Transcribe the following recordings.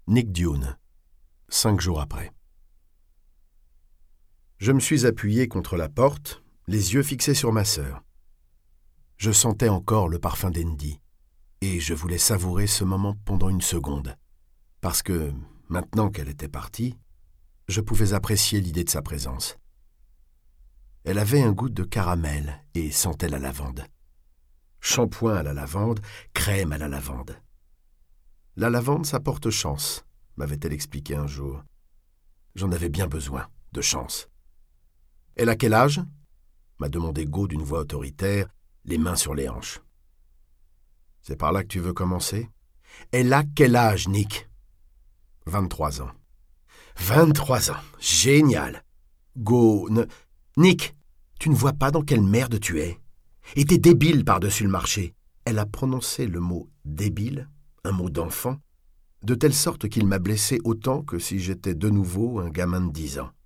Nick Dune, 5 jours après. Je me suis appuyé contre la porte, les yeux fixés sur ma sœur. Je sentais encore le parfum d'Andy, et je voulais savourer ce moment pendant une seconde, parce que, maintenant qu'elle était partie, je pouvais apprécier l'idée de sa présence. Elle avait un goût de caramel et sentait la lavande. Shampoing à la lavande, crème à la lavande. La lavande, ça porte chance, m'avait-elle expliqué un jour. J'en avais bien besoin, de chance. Elle a quel âge ? M'a demandé Go d'une voix autoritaire, les mains sur les hanches. C'est par là que tu veux commencer ? Elle a quel âge, Nick ? 23 ans. 23 ans, génial. Go, Nick, tu ne vois pas dans quelle merde tu es ? Et t'es débile par-dessus le marché. Elle a prononcé le mot « débile », un mot d'enfant, de telle sorte qu'il m'a blessé autant que si j'étais de nouveau un gamin de 10 ans.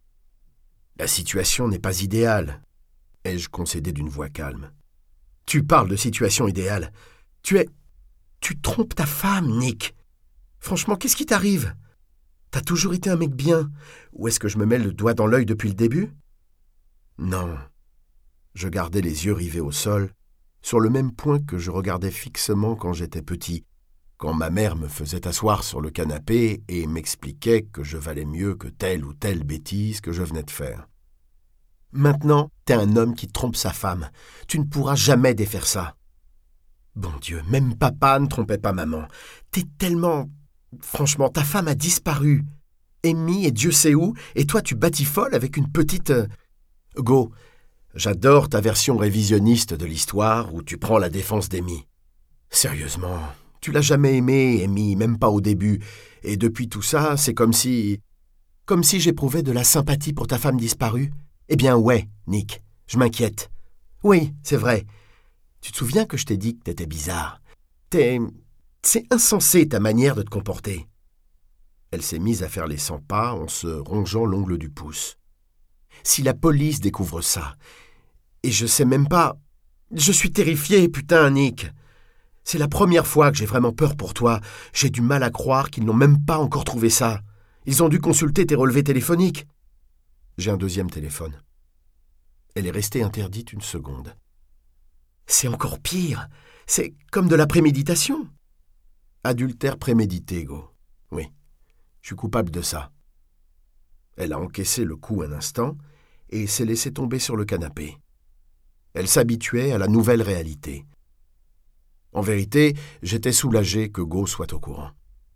La situation n'est pas idéale, ai-je concédé d'une voix calme. Tu parles de situation idéale. Tu trompes ta femme, Nick. Franchement, qu'est-ce qui t'arrive ? T'as toujours été un mec bien. Ou est-ce que je me mets le doigt dans l'œil depuis le début ? Non. Je gardais les yeux rivés au sol, sur le même point que je regardais fixement quand j'étais petit, quand ma mère me faisait asseoir sur le canapé et m'expliquait que je valais mieux que telle ou telle bêtise que je venais de faire. Maintenant, t'es un homme qui trompe sa femme. Tu ne pourras jamais défaire ça. Bon Dieu, même papa ne trompait pas maman. T'es tellement... Franchement, ta femme a disparu. Amy et Dieu sait où, et toi tu batifoles avec une petite... Go, j'adore ta version révisionniste de l'histoire où tu prends la défense d'Amy. Sérieusement, tu l'as jamais aimée, Amy, même pas au début. Et depuis tout ça, c'est comme si j'éprouvais de la sympathie pour ta femme disparue. Eh bien ouais, Nick, je m'inquiète. Oui, c'est vrai. Tu te souviens que je t'ai dit que t'étais bizarre ? C'est insensé ta manière de te comporter. Elle s'est mise à faire les 100 pas en se rongeant l'ongle du pouce. Si la police découvre ça, et je sais même pas... Je suis terrifié, putain, Nick. C'est la première fois que j'ai vraiment peur pour toi. J'ai du mal à croire qu'ils n'ont même pas encore trouvé ça. Ils ont dû consulter tes relevés téléphoniques. J'ai un deuxième téléphone. Elle est restée interdite une seconde. C'est encore pire. C'est comme de la préméditation. Adultère prémédité, Go. Oui, je suis coupable de ça. Elle a encaissé le coup un instant et s'est laissée tomber sur le canapé. Elle s'habituait à la nouvelle réalité. En vérité, j'étais soulagé que Go soit au courant.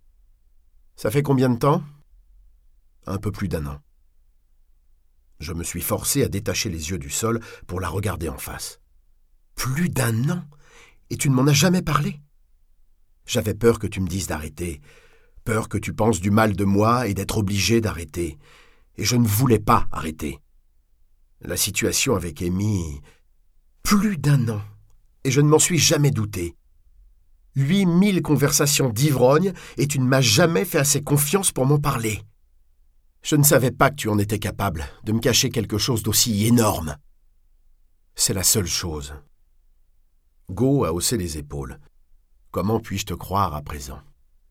Ça fait combien de temps ? Un peu plus d'1 an. Je me suis forcé à détacher les yeux du sol pour la regarder en face. Plus d'1 an ? Et tu ne m'en as jamais parlé ? J'avais peur que tu me dises d'arrêter, peur que tu penses du mal de moi et d'être obligé d'arrêter. Et je ne voulais pas arrêter. La situation avec Amy... Plus d'1 an. Et je ne m'en suis jamais douté. 8000 conversations d'ivrogne et tu ne m'as jamais fait assez confiance pour m'en parler. Je ne savais pas que tu en étais capable de me cacher quelque chose d'aussi énorme. C'est la seule chose. Go a haussé les épaules. Comment puis-je te croire à présent ?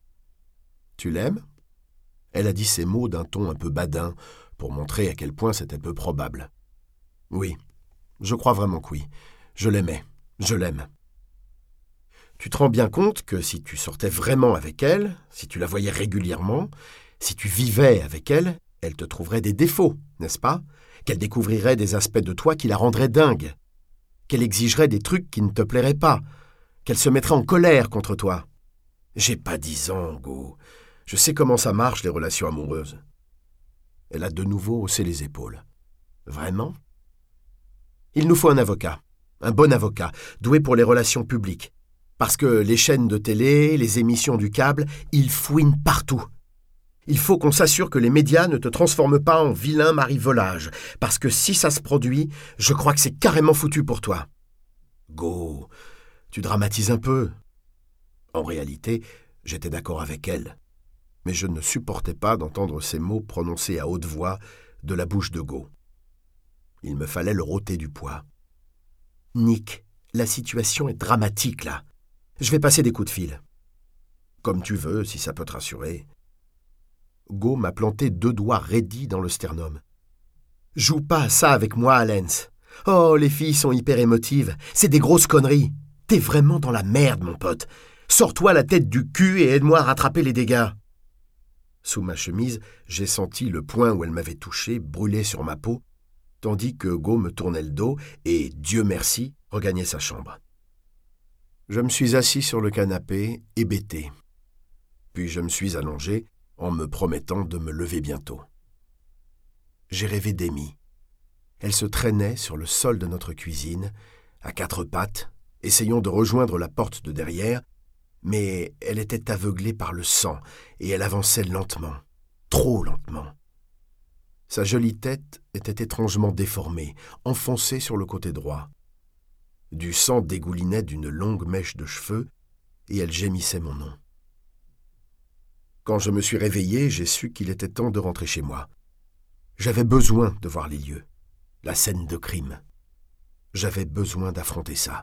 Tu l'aimes ? Elle a dit ces mots d'un ton un peu badin pour montrer à quel point c'était peu probable. Oui, je crois vraiment que oui. Je l'aimais, je l'aime. Tu te rends bien compte que si tu sortais vraiment avec elle, si tu la voyais régulièrement, si tu vivais avec elle, elle te trouverait des défauts, n'est-ce pas ? Qu'elle découvrirait des aspects de toi qui la rendraient dingue, qu'elle exigerait des trucs qui ne te plairaient pas, qu'elle se mettrait en colère contre toi. J'ai pas 10 ans, Go. Je sais comment ça marche, les relations amoureuses. Elle a de nouveau haussé les épaules. Vraiment ? Il nous faut un avocat, un bon avocat, doué pour les relations publiques. Parce que les chaînes de télé, les émissions du câble, ils fouinent partout. Il faut qu'on s'assure que les médias ne te transforment pas en vilain mari-volage, parce que si ça se produit, je crois que c'est carrément foutu pour toi. Go, tu dramatises un peu. En réalité, j'étais d'accord avec elle, mais je ne supportais pas d'entendre ces mots prononcés à haute voix de la bouche de Go. Il me fallait leur ôter du poids. Nick, la situation est dramatique, là. Je vais passer des coups de fil. Comme tu veux, si ça peut te rassurer. Go m'a planté 2 doigts raidis dans le sternum. « Joue pas à ça avec moi, Lance. Oh, les filles sont hyper émotives. C'est des grosses conneries. T'es vraiment dans la merde, mon pote. Sors-toi la tête du cul et aide-moi à rattraper les dégâts. » Sous ma chemise, j'ai senti le point où elle m'avait touché brûler sur ma peau, tandis que Go me tournait le dos et, Dieu merci, regagnait sa chambre. Je me suis assis sur le canapé, hébété. Puis je me suis allongé en me promettant de me lever bientôt. J'ai rêvé d'Amy. Elle se traînait sur le sol de notre cuisine, à 4 pattes, essayant de rejoindre la porte de derrière, mais elle était aveuglée par le sang et elle avançait lentement, trop lentement. Sa jolie tête était étrangement déformée, enfoncée sur le côté droit. Du sang dégoulinait d'une longue mèche de cheveux et elle gémissait mon nom. Quand je me suis réveillé, j'ai su qu'il était temps de rentrer chez moi. J'avais besoin de voir les lieux, la scène de crime. J'avais besoin d'affronter ça.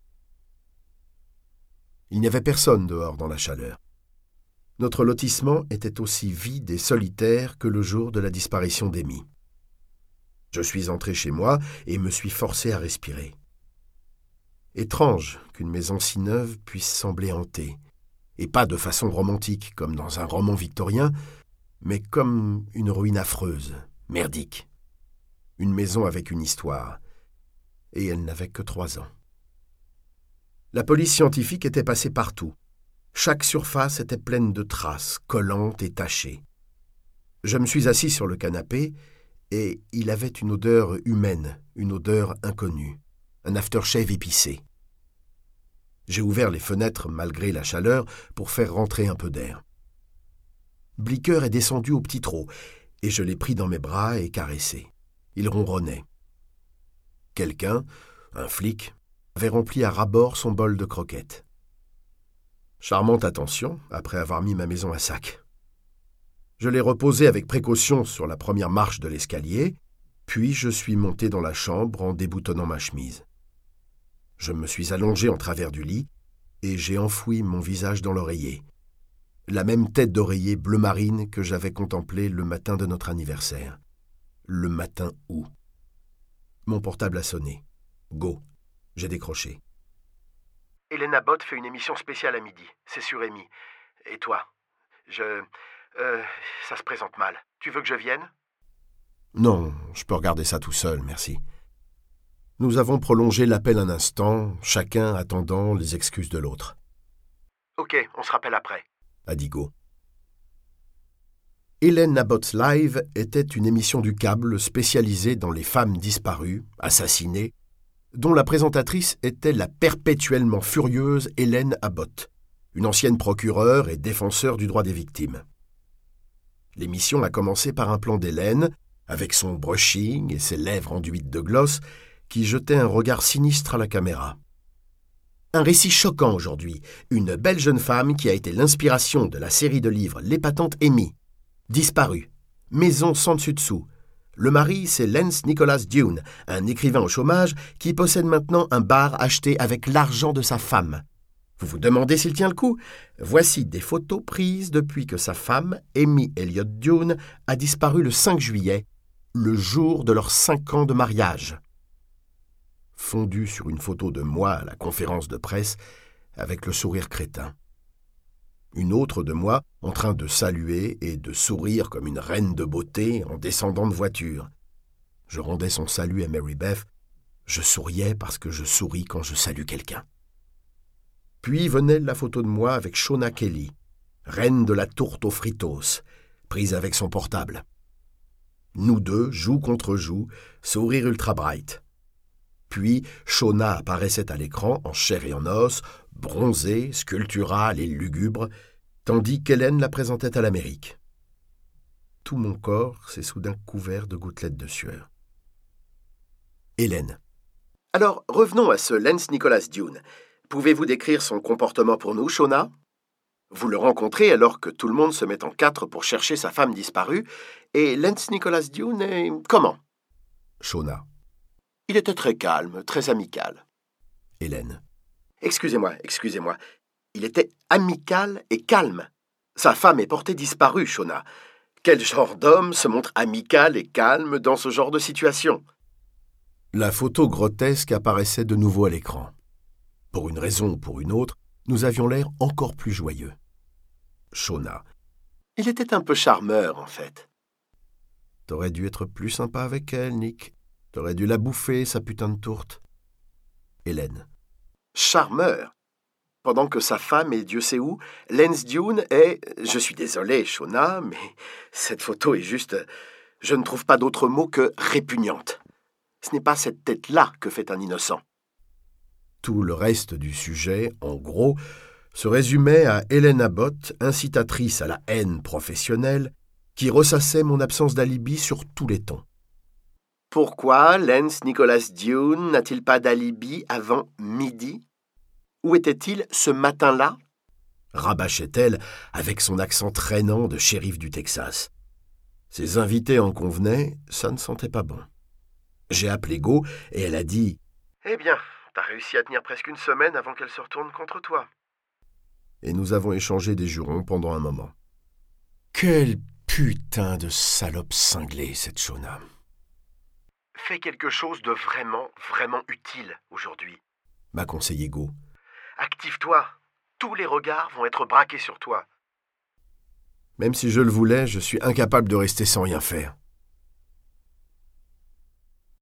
Il n'y avait personne dehors dans la chaleur. Notre lotissement était aussi vide et solitaire que le jour de la disparition d'Amy. Je suis entré chez moi et me suis forcé à respirer. Étrange qu'une maison si neuve puisse sembler hantée, et pas de façon romantique comme dans un roman victorien, mais comme une ruine affreuse, merdique. Une maison avec une histoire, et elle n'avait que 3 ans. La police scientifique était passée partout. Chaque surface était pleine de traces, collantes et tachées. Je me suis assis sur le canapé, et il avait une odeur humaine, une odeur inconnue, un aftershave épicé. J'ai ouvert les fenêtres malgré la chaleur pour faire rentrer un peu d'air. Blicker est descendu au petit trot, et je l'ai pris dans mes bras et caressé. Il ronronnait. Quelqu'un, un flic, avait rempli à ras-bord son bol de croquettes. Charmante attention, après avoir mis ma maison à sac. Je l'ai reposé avec précaution sur la première marche de l'escalier, puis je suis monté dans la chambre en déboutonnant ma chemise. Je me suis allongé en travers du lit et j'ai enfoui mon visage dans l'oreiller. La même tête d'oreiller bleu marine que j'avais contemplée le matin de notre anniversaire. Le matin où? Mon portable a sonné. Go. J'ai décroché. Hélène Abbott fait une émission spéciale à midi. C'est sur Amy. Et toi? Ça se présente mal. Tu veux que je vienne? Non, je peux regarder ça tout seul, merci. Nous avons prolongé l'appel un instant, chacun attendant les excuses de l'autre. Ok, on se rappelle après, a dit Go. Hélène Abbott's Live était une émission du câble spécialisée dans les femmes disparues, assassinées, dont la présentatrice était la perpétuellement furieuse Hélène Abbott, une ancienne procureure et défenseur du droit des victimes. L'émission a commencé par un plan d'Hélène, avec son brushing et ses lèvres enduites de gloss, qui jetait un regard sinistre à la caméra. Un récit choquant aujourd'hui, une belle jeune femme qui a été l'inspiration de la série de livres L'épatante Amy, disparue, maison sans dessus-dessous. Le mari, c'est Lance Nicholas Dune, un écrivain au chômage qui possède maintenant un bar acheté avec l'argent de sa femme. Vous vous demandez s'il tient le coup? Voici des photos prises depuis que sa femme, Amy Elliott Dune, a disparu le 5 juillet, le jour de leurs 5 ans de mariage. Fondu sur une photo de moi à la conférence de presse, avec le sourire crétin. Une autre de moi en train de saluer et de sourire comme une reine de beauté en descendant de voiture. Je rendais son salut à Mary Beth. Je souriais parce que je souris quand je salue quelqu'un. Puis venait la photo de moi avec Shona Kelly, reine de la tourte aux fritos, prise avec son portable. Nous deux, joue contre joue, sourire ultra bright. Puis Shona apparaissait à l'écran en chair et en os, bronzée, sculpturale et lugubre, tandis qu'Hélène la présentait à l'Amérique. Tout mon corps s'est soudain couvert de gouttelettes de sueur. Hélène. Alors, revenons à ce Lance Nicholas Dune. Pouvez-vous décrire son comportement pour nous, Shona? Vous le rencontrez alors que tout le monde se met en 4 pour chercher sa femme disparue, et Lance Nicholas Dune est comment? Shona. Il était très calme, très amical. Hélène. Excusez-moi. Il était amical et calme. Sa femme est portée disparue, Shona. Quel genre d'homme se montre amical et calme dans ce genre de situation? La photo grotesque apparaissait de nouveau à l'écran. Pour une raison ou pour une autre, nous avions l'air encore plus joyeux. Shona. Il était un peu charmeur, en fait. T'aurais dû être plus sympa avec elle, Nick. T'aurais dû la bouffer, sa putain de tourte. Hélène. Charmeur? Pendant que sa femme est Dieu sait où, Lance Dune est... Je suis désolé, Shona, mais cette photo est juste... Je ne trouve pas d'autre mot que répugnante. Ce n'est pas cette tête-là que fait un innocent. Tout le reste du sujet, en gros, se résumait à Hélène Abbott, incitatrice à la haine professionnelle, qui ressassait mon absence d'alibi sur tous les tons. Pourquoi Lance Nicholas Dune n'a-t-il pas d'alibi avant midi? Où était-il ce matin-là? Rabâchait-elle avec son accent traînant de shérif du Texas. Ses invités en convenaient, ça ne sentait pas bon. J'ai appelé Go et elle a dit « Eh bien, t'as réussi à tenir presque une semaine avant qu'elle se retourne contre toi. » Et nous avons échangé des jurons pendant un moment. Quelle putain de salope cinglée, cette Shona. Fais quelque chose de vraiment, vraiment utile aujourd'hui, m'a conseillé Go. Active-toi. Tous les regards vont être braqués sur toi. Même si je le voulais, je suis incapable de rester sans rien faire.